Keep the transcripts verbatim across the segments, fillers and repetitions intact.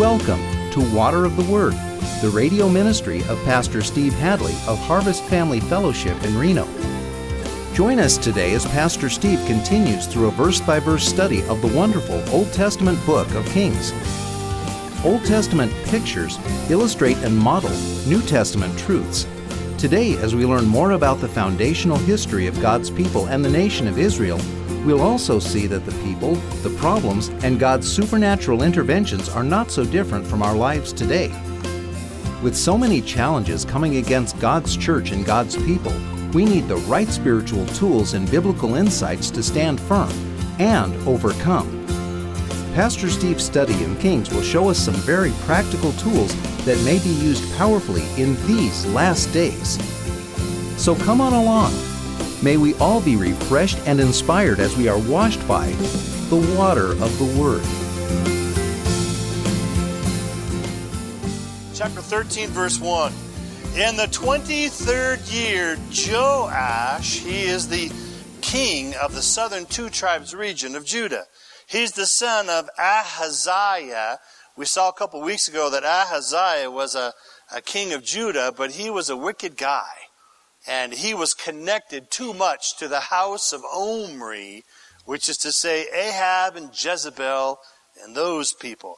Welcome to Water of the Word, the radio ministry of Pastor Steve Hadley of Harvest Family Fellowship in Reno. Join us today as Pastor Steve continues through a verse-by-verse study of the wonderful Old Testament book of Kings. Old Testament pictures illustrate and model New Testament truths. Today, as we learn more about the foundational history of God's people and the nation of Israel, we'll also see that the people, the problems, and God's supernatural interventions are not so different from our lives today. With so many challenges coming against God's church and God's people, we need the right spiritual tools and biblical insights to stand firm and overcome. Pastor Steve's study in Kings will show us some very practical tools that may be used powerfully in these last days. So come on along. May we all be refreshed and inspired as we are washed by the water of the Word. Chapter thirteen, verse one. In the twenty-third year, Joash, he is the king of the southern two tribes region of Judah. He's the son of Ahaziah. We saw a couple weeks ago that Ahaziah was a, a king of Judah, but he was a wicked guy. And he was connected too much to the house of Omri, which is to say Ahab and Jezebel and those people.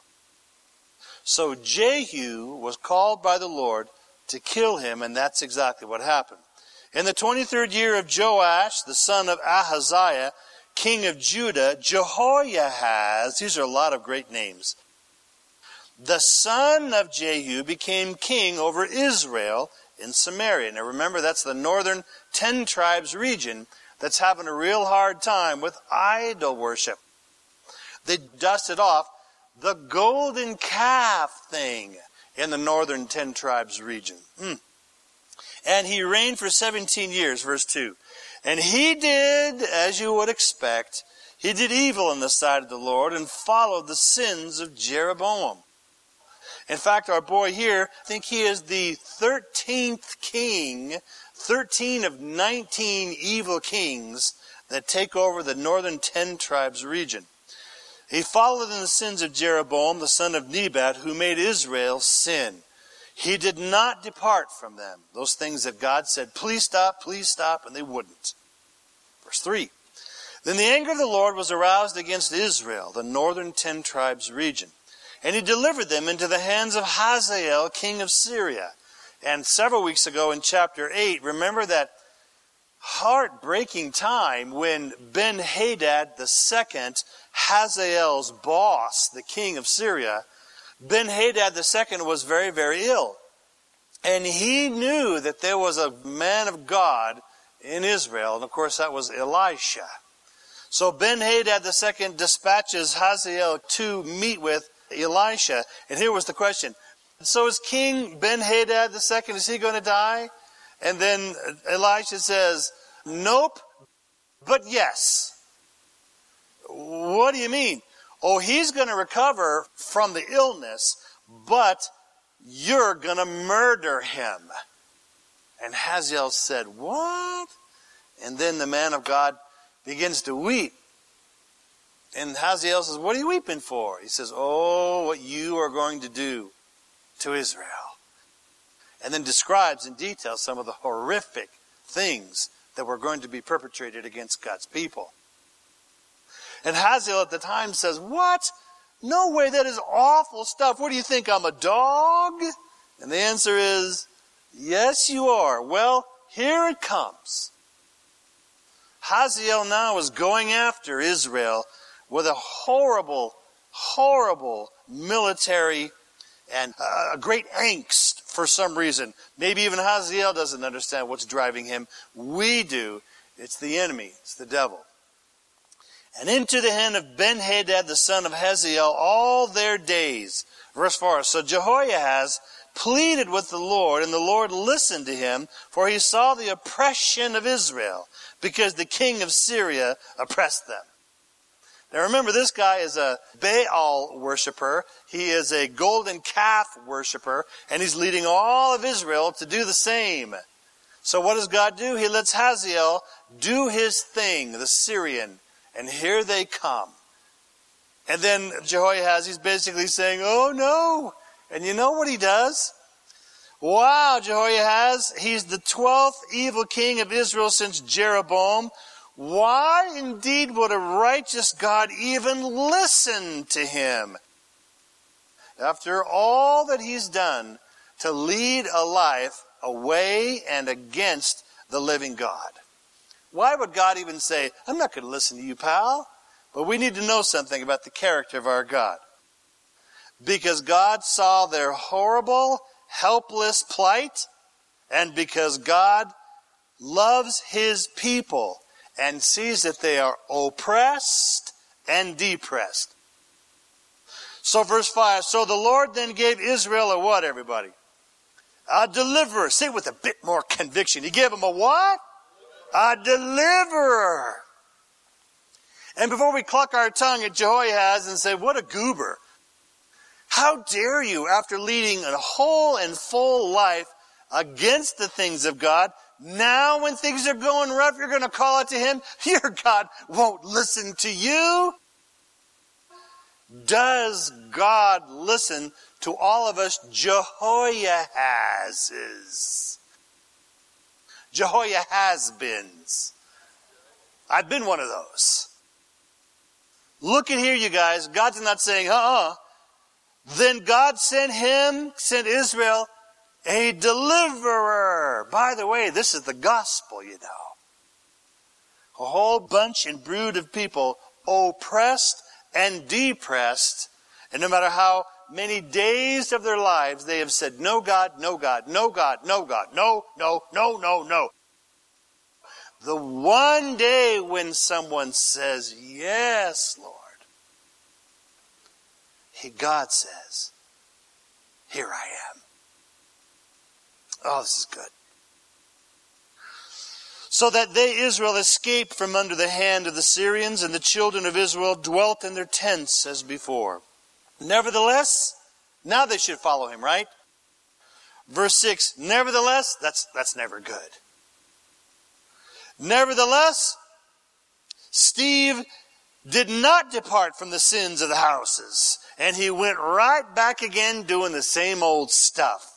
So Jehu was called by the Lord to kill him, and that's exactly what happened. In the twenty-third year of Joash, the son of Ahaziah, king of Judah, Jehoahaz, these are a lot of great names, the son of Jehu became king over Israel in Samaria. Now remember, that's the northern ten tribes region that's having a real hard time with idol worship. They dusted off the golden calf thing in the northern ten tribes region. Mm. And he reigned for seventeen years, verse two. And he did, as you would expect, he did evil in the sight of the Lord and followed the sins of Jeroboam. In fact, our boy here, I think he is the thirteenth king, thirteen of nineteen evil kings that take over the northern ten tribes region. He followed in the sins of Jeroboam, the son of Nebat, who made Israel sin. He did not depart from them. Those things that God said, please stop, please stop, and they wouldn't. Verse three. Then the anger of the Lord was aroused against Israel, the northern ten tribes region. And he delivered them into the hands of Hazael, king of Syria. And several weeks ago in chapter eight, remember that heartbreaking time when Ben-Hadad the second, Hazael's boss, the king of Syria, Ben-Hadad the second was very, very ill. And he knew that there was a man of God in Israel. And of course that was Elisha. So Ben-Hadad the second dispatches Hazael to meet with Elisha. And here was the question. So is King Ben-Hadad the second, is he going to die? And then Elisha says, nope, but yes. What do you mean? Oh, he's going to recover from the illness, but you're going to murder him. And Hazael said, what? And then the man of God begins to weep. And Hazael says, what are you weeping for? He says, oh, what you are going to do to Israel. And then describes in detail some of the horrific things that were going to be perpetrated against God's people. And Hazael at the time says, what? No way, that is awful stuff. What do you think, I'm a dog? And the answer is, yes, you are. Well, here it comes. Hazael now is going after Israel with a horrible, horrible military and a great angst for some reason. Maybe even Hazael doesn't understand what's driving him. We do. It's the enemy. It's the devil. And into the hand of Ben-Hadad, the son of Hazael, all their days. Verse four. So Jehoahaz pleaded with the Lord, and the Lord listened to him, for he saw the oppression of Israel, because the king of Syria oppressed them. Now remember, this guy is a Baal worshiper. He is a golden calf worshiper, and he's leading all of Israel to do the same. So what does God do? He lets Hazael do his thing, the Syrian, and here they come. And then Jehoiahaz, he's basically saying, oh no. And you know what he does? Wow, Jehoiahaz, he's the twelfth evil king of Israel since Jeroboam. Why indeed would a righteous God even listen to him? After all that he's done to lead a life away and against the living God. Why would God even say, I'm not going to listen to you, pal? But we need to know something about the character of our God. Because God saw their horrible, helpless plight, and because God loves his people and sees that they are oppressed and depressed. So verse five, so the Lord then gave Israel a what, everybody? A deliverer. Say it with a bit more conviction. He gave them a what? A deliverer. And before we cluck our tongue at Jehoiahaz and say, what a goober. How dare you, after leading a whole and full life against the things of God, now when things are going rough, you're going to call out to him? Your God won't listen to you. Does God listen to all of us Jehoiahazes? Jehoiahaz-bins. I've been one of those. Look at here, you guys. God's not saying, uh-uh. Then God sent him, sent Israel, a deliverer. By the way, this is the gospel, you know. A whole bunch and brood of people oppressed and depressed. And no matter how many days of their lives they have said, no God, no God, no God, no God, no, no, no, no, no. The one day when someone says, yes, Lord, he, God says, here I am. Oh, this is good. So that they, Israel, escaped from under the hand of the Syrians, and the children of Israel dwelt in their tents as before. Nevertheless, now they should follow him, right? Verse six, nevertheless, that's, that's never good. Nevertheless, Steve did not depart from the sins of the houses, and he went right back again doing the same old stuff.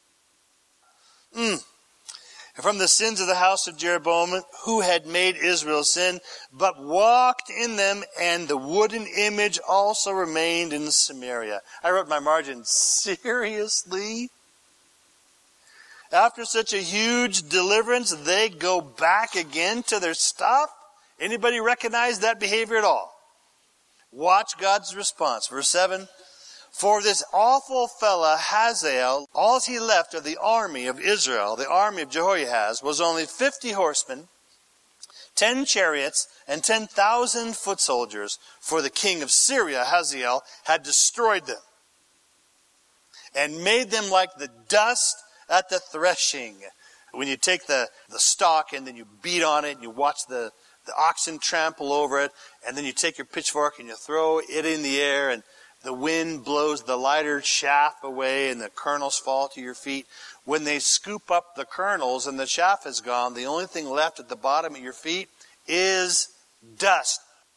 Mm. From the sins of the house of Jeroboam, who had made Israel sin, but walked in them, and the wooden image also remained in Samaria. I wrote my margin, seriously? After such a huge deliverance, they go back again to their stuff? Anybody recognize that behavior at all? Watch God's response. Verse seven. For this awful fella, Hazael, all he left of the army of Israel, the army of Jehoiahaz, was only fifty horsemen, ten chariots, and ten thousand foot soldiers. For the king of Syria, Hazael, had destroyed them and made them like the dust at the threshing. When you take the, the stalk and then you beat on it and you watch the, the oxen trample over it, and then you take your pitchfork and you throw it in the air, and the wind blows the lighter chaff away and the kernels fall to your feet. When they scoop up the kernels and the chaff is gone, the only thing left at the bottom of your feet is dust.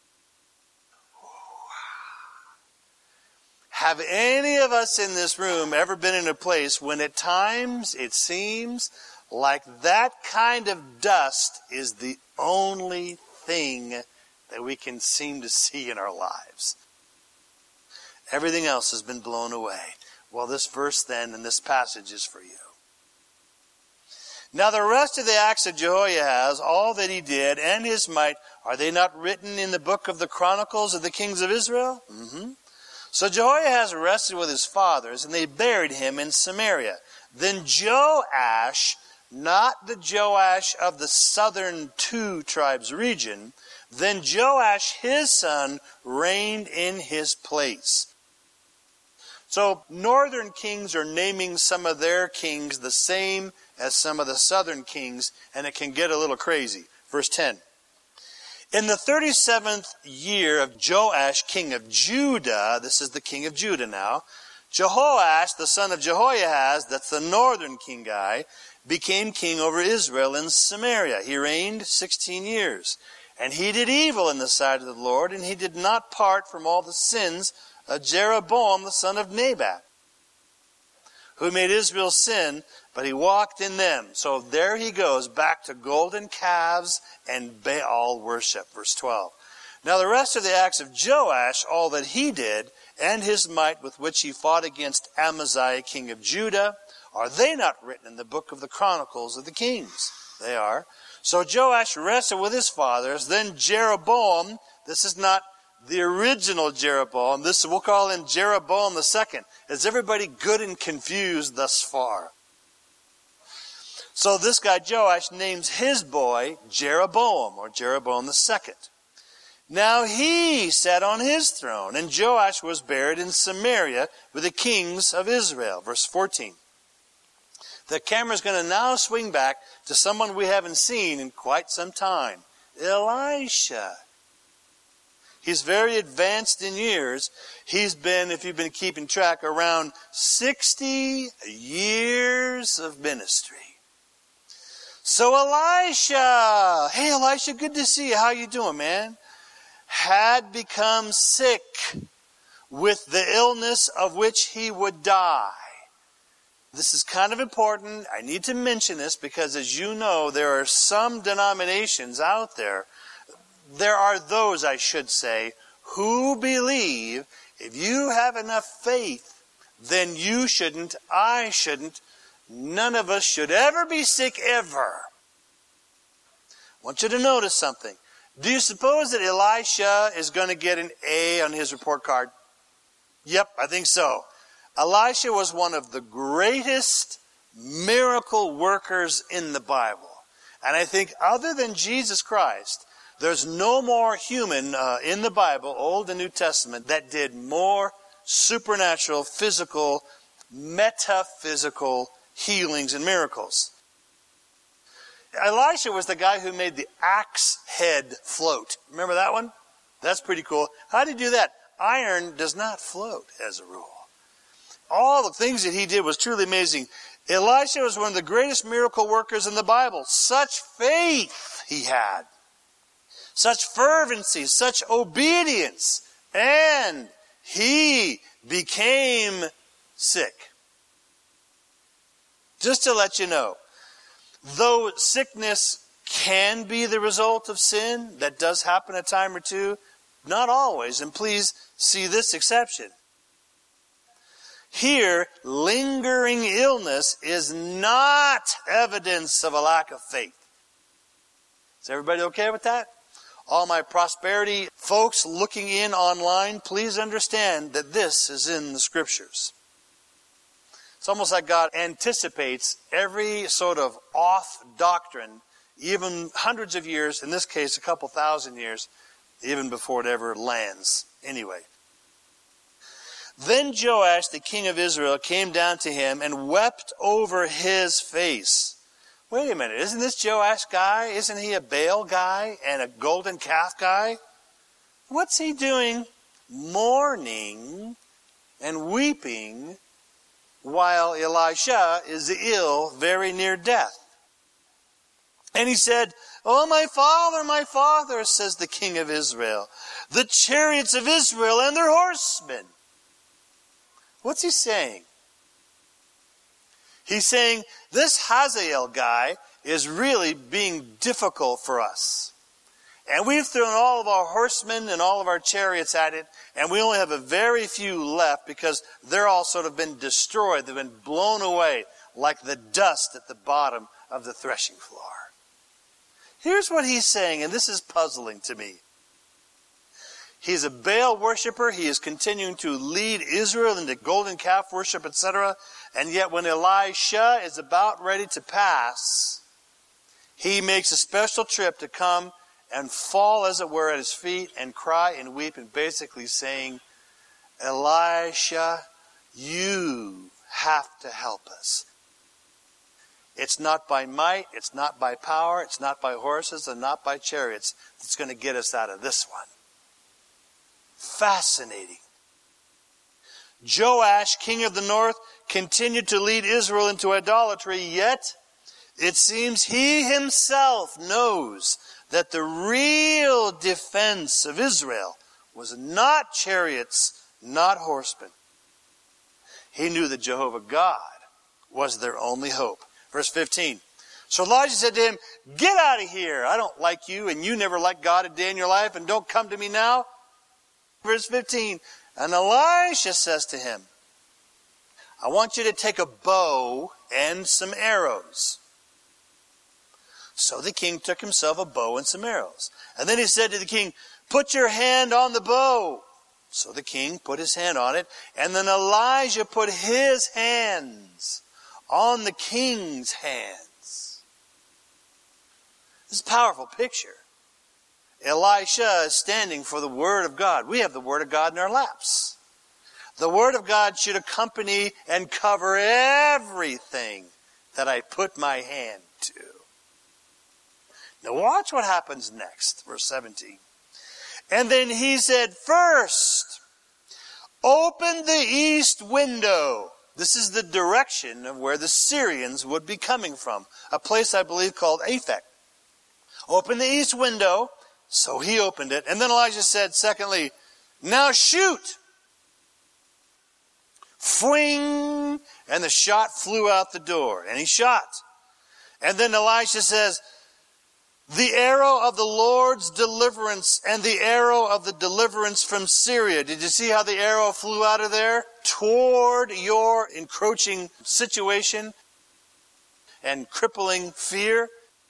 Have any of us in this room ever been in a place when at times it seems like that kind of dust is the only thing that we can seem to see in our lives? Everything else has been blown away. Well, this verse then and this passage is for you. Now the rest of the acts of Jehoiahaz, all that he did, and his might, are they not written in the book of the Chronicles of the kings of Israel? Mm-hmm. So Jehoiahaz rested with his fathers, and they buried him in Samaria. Then Joash, not the Joash of the southern two tribes region, then Joash, his son, reigned in his place. So northern kings are naming some of their kings the same as some of the southern kings, and it can get a little crazy. Verse ten. In the thirty-seventh year of Joash, king of Judah, this is the king of Judah now, Jehoash, the son of Jehoiahaz, that's the northern king guy, became king over Israel in Samaria. He reigned sixteen years. And he did evil in the sight of the Lord, and he did not part from all the sins of Jeroboam the son of Nebat, who made Israel sin, but he walked in them. So there he goes, back to golden calves and Baal worship. Verse twelve. Now the rest of the acts of Joash, all that he did, and his might with which he fought against Amaziah king of Judah, are they not written in the book of the Chronicles of the Kings? They are. So Joash wrestled with his fathers. Then Jeroboam, this is not the original Jeroboam, this we'll call him Jeroboam the second. Is everybody good and confused thus far? So this guy Joash names his boy Jeroboam, or Jeroboam the second. Now he sat on his throne, and Joash was buried in Samaria with the kings of Israel. Verse fourteen. The camera's going to now swing back to someone we haven't seen in quite some time. Elisha. He's very advanced in years. He's been, if you've been keeping track, around sixty years of ministry. So Elisha, hey Elisha, good to see you. How you doing, man? Had become sick with the illness of which he would die. This is kind of important. I need to mention this because, as you know, there are some denominations out there. There are those, I should say, who believe if you have enough faith, then you shouldn't, I shouldn't, none of us should ever be sick ever. I want you to notice something. Do you suppose that Elisha is going to get an A on his report card? Yep, I think so. Elisha was one of the greatest miracle workers in the Bible. And I think other than Jesus Christ, there's no more human uh, in the Bible, Old and New Testament, that did more supernatural, physical, metaphysical healings and miracles. Elisha was the guy who made the axe head float. Remember that one? That's pretty cool. How did he do that? Iron does not float as a rule. All the things that he did was truly amazing. Elisha was one of the greatest miracle workers in the Bible. Such faith he had. Such fervency, such obedience. And he became sick. Just to let you know, though sickness can be the result of sin, that does happen a time or two, not always. And please see this exception. Here, lingering illness is not evidence of a lack of faith. Is everybody okay with that? All my prosperity folks looking in online, please understand that this is in the Scriptures. It's almost like God anticipates every sort of off doctrine, even hundreds of years, in this case a couple thousand years, even before it ever lands. Anyway. Then Joash, the king of Israel, came down to him and wept over his face. Wait a minute, isn't this Joash guy? Isn't he a Baal guy and a golden calf guy? What's he doing mourning and weeping while Elisha is ill, very near death? And he said, "Oh, my father, my father," says the king of Israel, "the chariots of Israel and their horsemen." What's he saying? He's saying this Hazael guy is really being difficult for us. And we've thrown all of our horsemen and all of our chariots at it, and we only have a very few left because they're all sort of been destroyed. They've been blown away like the dust at the bottom of the threshing floor. Here's what he's saying, and this is puzzling to me. He's a Baal worshiper. He is continuing to lead Israel into golden calf worship, et cetera. And yet when Elisha is about ready to pass, he makes a special trip to come and fall, as it were, at his feet and cry and weep, and basically saying, "Elisha, you have to help us. It's not by might, it's not by power, it's not by horses, and not by chariots that's going to get us out of this one." Fascinating. Joash, king of the north, continued to lead Israel into idolatry, yet it seems he himself knows that the real defense of Israel was not chariots, not horsemen. He knew that Jehovah God was their only hope. Verse fifteen. So Elijah said to him, get out of here. I don't like you, and you never liked God a day in your life, and don't come to me now. Verse fifteen. And Elisha says to him, I want you to take a bow and some arrows. So the king took himself a bow and some arrows. And then he said to the king, put your hand on the bow. So the king put his hand on it. And then Elijah put his hands on the king's hands. This is a powerful picture. Elisha is standing for the Word of God. We have the Word of God in our laps. The Word of God should accompany and cover everything that I put my hand to. Now watch what happens next. Verse seventeen. And then he said, first, open the east window. This is the direction of where the Syrians would be coming from. A place I believe called Aphek. Open the east window. So he opened it. And then Elijah said, secondly, now shoot. Fling. And the shot flew out the door. And he shot. And then Elisha says, the arrow of the Lord's deliverance and the arrow of the deliverance from Syria. Did you see how the arrow flew out of there? Toward your encroaching situation and crippling fear.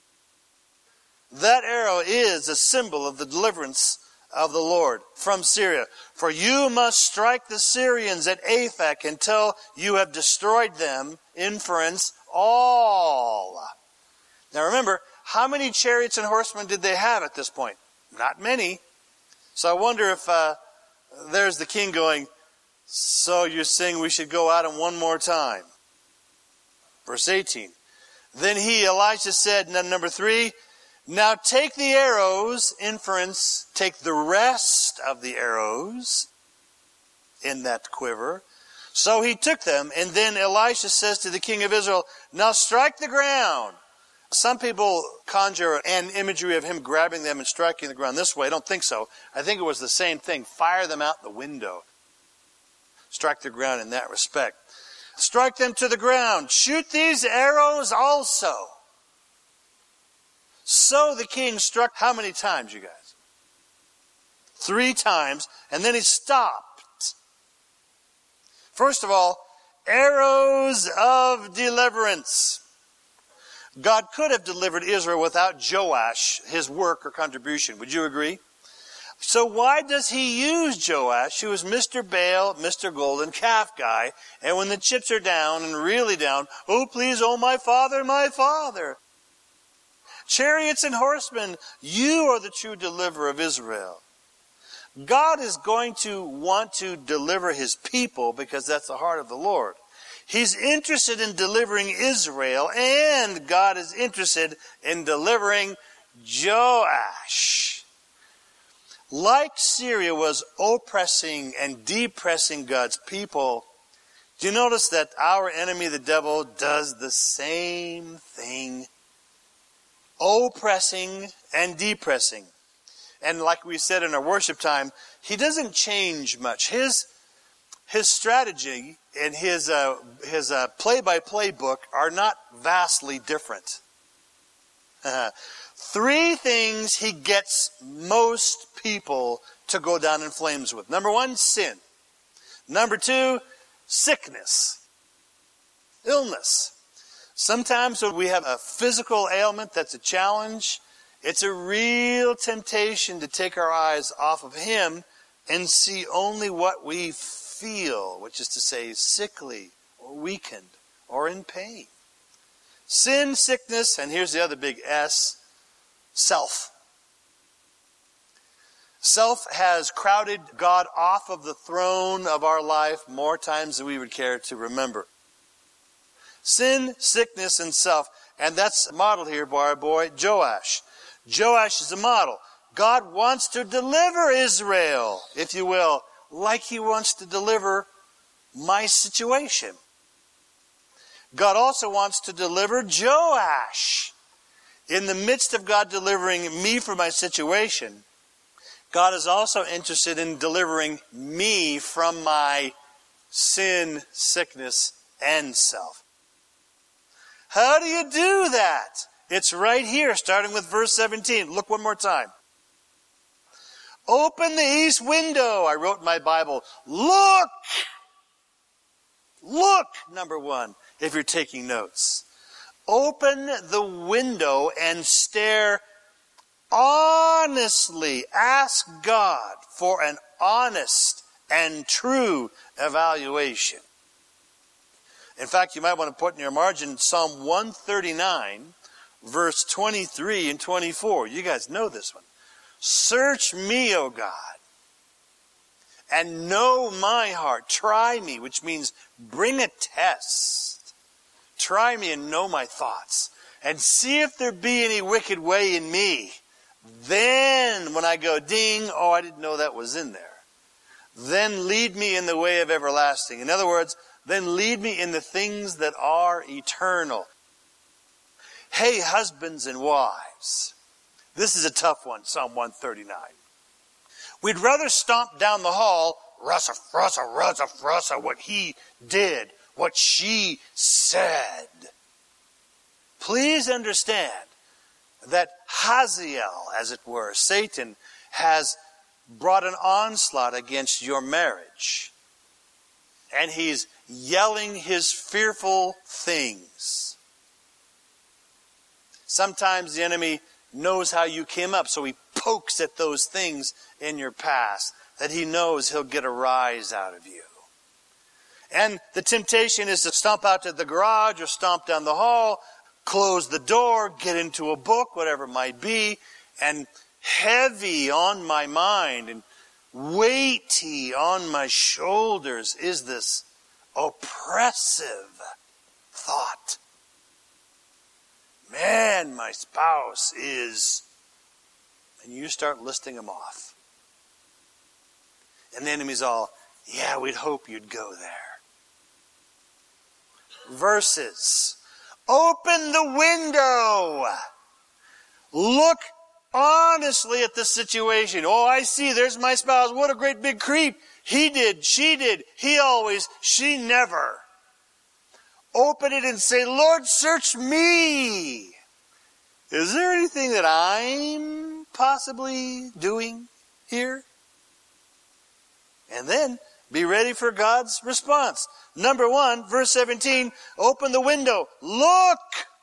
That arrow is a symbol of the deliverance of the Lord from Syria. For you must strike the Syrians at Aphek until you have destroyed them, inference, all. Now remember, how many chariots and horsemen did they have at this point? Not many. So I wonder if uh, there's the king going, so you're saying we should go at him one more time. Verse eighteen. Then he, Elijah said, number three, now take the arrows, inference, take the rest of the arrows in that quiver. So he took them, and then Elisha says to the king of Israel, now strike the ground. Some people conjure an imagery of him grabbing them and striking the ground this way. I don't think so. I think it was the same thing. Fire them out the window. Strike the ground in that respect. Strike them to the ground. Shoot these arrows also. So the king struck how many times, you guys? Three times. And then he stopped. First of all, arrows of deliverance. God could have delivered Israel without Joash, his work or contribution. Would you agree? So why does he use Joash, who is Mister Baal, Mister Golden Calf guy, and when the chips are down and really down, oh please, oh my father, my father. Chariots and horsemen, you are the true deliverer of Israel. God is going to want to deliver his people because that's the heart of the Lord. He's interested in delivering Israel, and God is interested in delivering Joash. Like Syria was oppressing and depressing God's people, do you notice that our enemy, the devil, does the same thing? Oppressing and depressing. And like we said in our worship time, he doesn't change much. His His strategy and his uh, his uh, play-by-play book are not vastly different. Uh, three things he gets most people to go down in flames with. Number one, sin. Number two, sickness. Illness. Sometimes when we have a physical ailment that's a challenge, it's a real temptation to take our eyes off of him and see only what we feel, which is to say sickly or weakened or in pain. Sin, sickness, and here's the other big S, self. Self has crowded God off of the throne of our life more times than we would care to remember. Sin, sickness, and self. And that's modeled here by our boy Joash. Joash is a model. God wants to deliver Israel, if you will, like he wants to deliver my situation. God also wants to deliver Joash. In the midst of God delivering me from my situation, God is also interested in delivering me from my sin, sickness, and self. How do you do that? It's right here, starting with verse seventeen. Look one more time. Open the east window. I wrote in my Bible, look! Look, number one, if you're taking notes. Open the window and stare honestly. Ask God for an honest and true evaluation. In fact, you might want to put in your margin Psalm one thirty-nine, verse twenty-three and twenty-four. You guys know this one. Search me, O God, and know my heart. Try me, which means bring a test. Try me and know my thoughts. And see if there be any wicked way in me. Then, when I go ding, oh, I didn't know that was in there. Then lead me in the way of everlasting. In other words, then lead me in the things that are eternal. Hey, husbands and wives. This is a tough one, Psalm one thirty-nine. We'd rather stomp down the hall, Russa, Russa, Russa, Russa, what he did, what she said. Please understand that Hazael, as it were, Satan, has brought an onslaught against your marriage. And he's yelling his fearful things. Sometimes the enemy knows how you came up, so he pokes at those things in your past that he knows he'll get a rise out of you. And the temptation is to stomp out to the garage or stomp down the hall, close the door, get into a book, whatever it might be, and heavy on my mind and weighty on my shoulders is this oppressive thought. Man, my spouse is... And you start listing them off. And the enemy's all, yeah, we'd hope you'd go there. Verses. Open the window. Look honestly at the situation. Oh, I see, there's my spouse. What a great big creep. He did, she did, he always, she never. Open it and say, Lord, search me. Is there anything that I'm possibly doing here? And then be ready for God's response. Number one, verse seventeen, open the window. Look!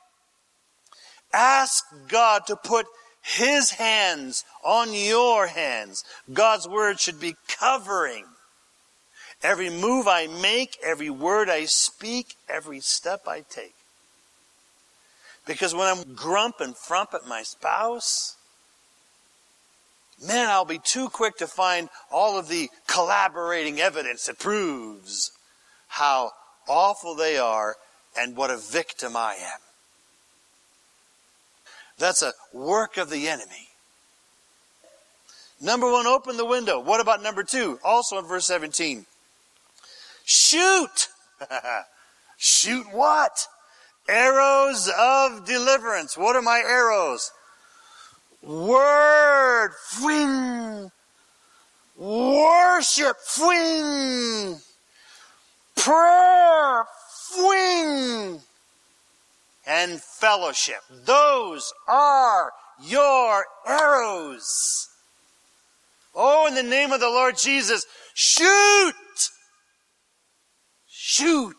Ask God to put His hands on your hands. God's word should be covering every move I make, every word I speak, every step I take. Because when I'm grump and frump at my spouse, man, I'll be too quick to find all of the collaborating evidence that proves how awful they are and what a victim I am. That's a work of the enemy. Number one, open the window. What about number two? Also in verse seventeen. Shoot! Shoot what? Arrows of deliverance. What are my arrows? Word. Fwing. Worship. Fwing. Prayer. Fwing. And fellowship. Those are your arrows. Oh, in the name of the Lord Jesus, shoot! Shoot!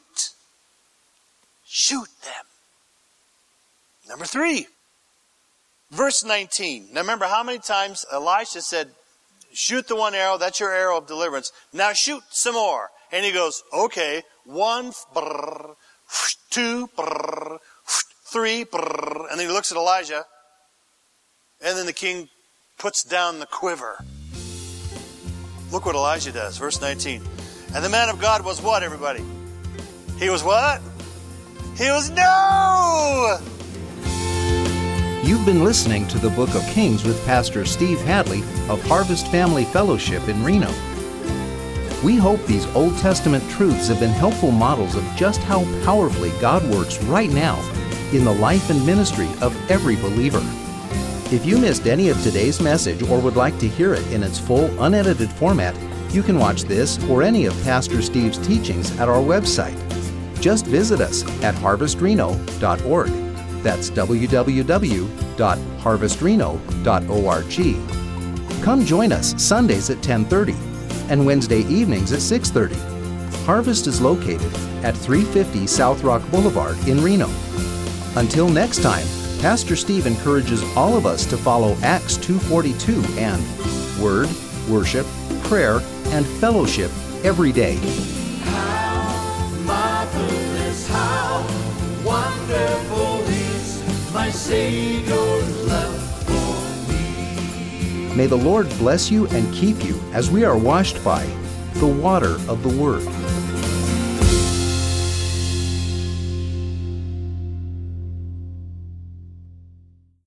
Shoot them. Number three, verse nineteen. Now remember how many times Elisha said, shoot the one arrow, that's your arrow of deliverance. Now shoot some more. And he goes, okay, one, brrr, two, brrr, three, brrr, and then he looks at Elijah, and then the king puts down the quiver. Look what Elijah does, verse nineteen. And the man of God was what, everybody? He was what? He was no! You've been listening to the Book of Kings with Pastor Steve Hadley of Harvest Family Fellowship in Reno. We hope these Old Testament truths have been helpful models of just how powerfully God works right now in the life and ministry of every believer. If you missed any of today's message or would like to hear it in its full, unedited format, you can watch this or any of Pastor Steve's teachings at our website. Just visit us at harvest reno dot org. That's w w w dot harvest reno dot org. Come join us Sundays at ten thirty and Wednesday evenings at six thirty. Harvest is located at three fifty South Rock Boulevard in Reno. Until next time, Pastor Steve encourages all of us to follow Acts two forty-two and Word, Worship, Prayer, and Fellowship every day. How marvelous, how wonderful is my Savior's love for me. May the Lord bless you and keep you as we are washed by the water of the Word.